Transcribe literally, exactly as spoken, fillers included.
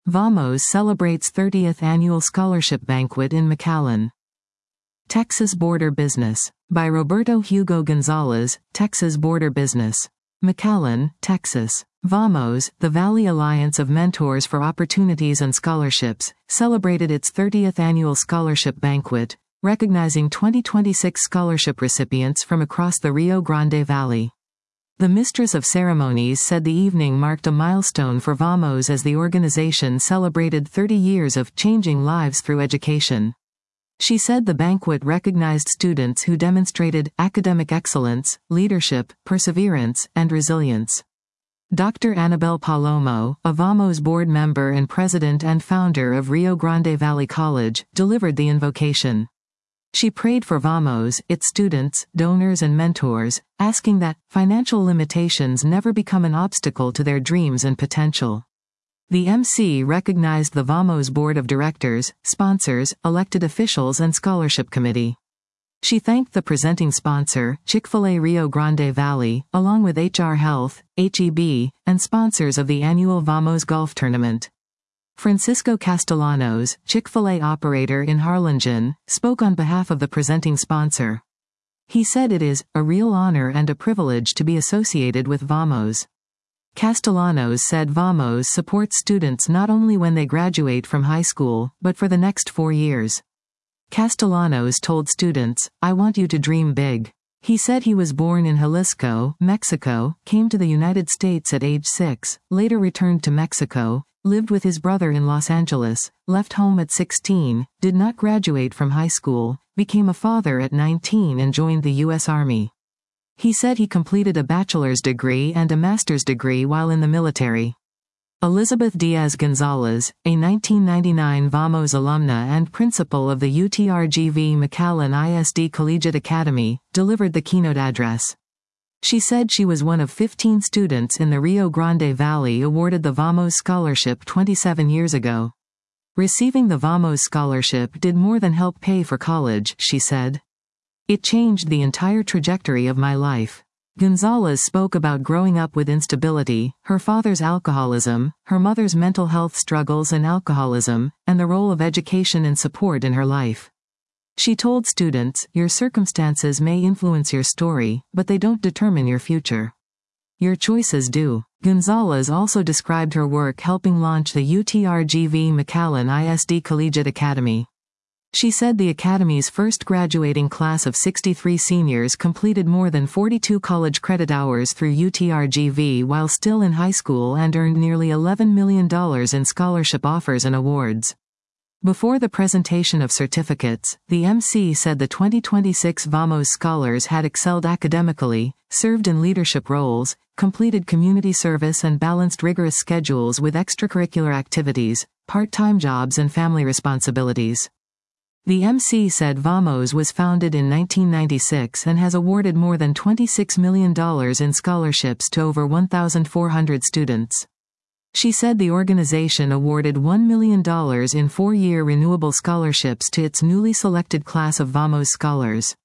Vamos celebrates thirtieth Annual Scholarship Banquet in McAllen. Texas Border Business. By Roberto Hugo Gonzalez, Texas Border Business. McAllen, Texas. Vamos, the Valley Alliance of Mentors for Opportunities and Scholarships, celebrated its thirtieth Annual Scholarship Banquet, recognizing twenty twenty-six scholarship recipients from across the Rio Grande Valley. The Mistress of Ceremonies said the evening marked a milestone for Vamos as the organization celebrated thirty years of changing lives through education. She said the banquet recognized students who demonstrated academic excellence, leadership, perseverance, and resilience. Doctor Annabelle Palomo, a Vamos board member and president and founder of Rio Grande Valley College, delivered the invocation. She prayed for Vamos, its students, donors and mentors, asking that financial limitations never become an obstacle to their dreams and potential. The M C recognized the Vamos board of directors, sponsors, elected officials and scholarship committee. She thanked the presenting sponsor, Chick-fil-A Rio Grande Valley, along with H R Health, H E B, and sponsors of the annual Vamos Golf Tournament. Francisco Castellanos, Chick-fil-A operator in Harlingen, spoke on behalf of the presenting sponsor. He said it is a real honor and a privilege to be associated with Vamos. Castellanos said Vamos supports students not only when they graduate from high school, but for the next four years. Castellanos told students, "I want you to dream big." He said he was born in Jalisco, Mexico, came to the United States at age six, later returned to Mexico, lived with his brother in Los Angeles, left home at sixteen, did not graduate from high school, became a father at nineteen and joined the U S Army. He said he completed a bachelor's degree and a master's degree while in the military. Elizabeth Diaz Gonzalez, a nineteen ninety-nine Vamos alumna and principal of the U T R G V McAllen I S D Collegiate Academy, delivered the keynote address. She said she was one of fifteen students in the Rio Grande Valley awarded the Vamos Scholarship twenty-seven years ago. Receiving the Vamos Scholarship did more than help pay for college, she said. It changed the entire trajectory of my life. Gonzalez spoke about growing up with instability, her father's alcoholism, her mother's mental health struggles and alcoholism, and the role of education and support in her life. She told students, "Your circumstances may influence your story, but they don't determine your future. Your choices do." Gonzalez also described her work helping launch the U T R G V McAllen I S D Collegiate Academy. She said the Academy's first graduating class of sixty-three seniors completed more than forty-two college credit hours through U T R G V while still in high school and earned nearly eleven million dollars in scholarship offers and awards. Before the presentation of certificates, the M C said the twenty twenty-six Vamos scholars had excelled academically, served in leadership roles, completed community service and balanced rigorous schedules with extracurricular activities, part-time jobs and family responsibilities. The M C said Vamos was founded in nineteen ninety-six and has awarded more than twenty-six million dollars in scholarships to over one thousand four hundred students. She said the organization awarded one million dollars in four-year renewable scholarships to its newly selected class of Vamos scholars.